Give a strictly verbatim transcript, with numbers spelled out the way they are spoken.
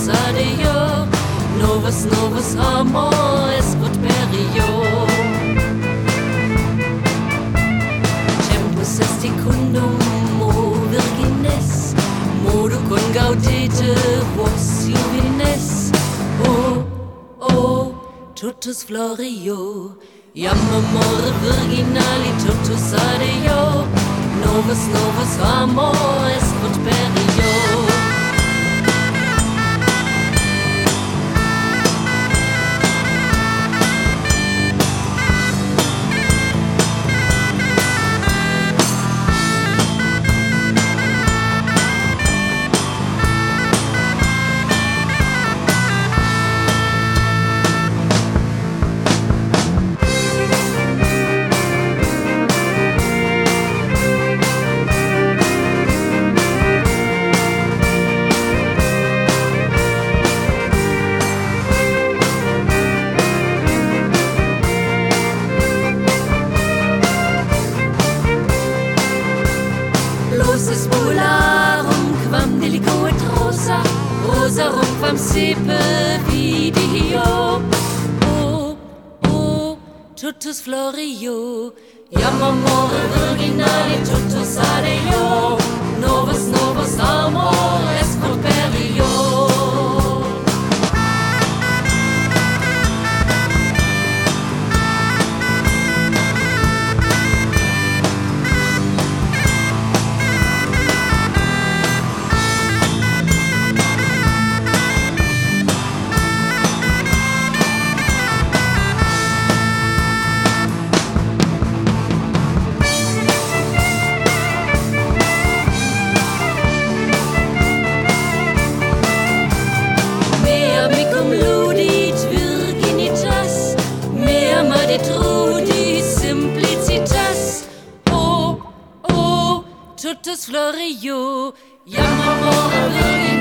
adeo, novus novus amor est quod perio. Tempus est secundum mo virgines, modo con gaudete vos juvines. Oh, oh, totus florio, iam amor virginali totus adeo, novus novus amor est quod perio. Lucis polarum quam delico et rosa, rosarum quam sepe video. Oh, oh, totus florio, iam amore virginali totus adeo, novus novus amor est quod perio. Totus florio, iam amore virginali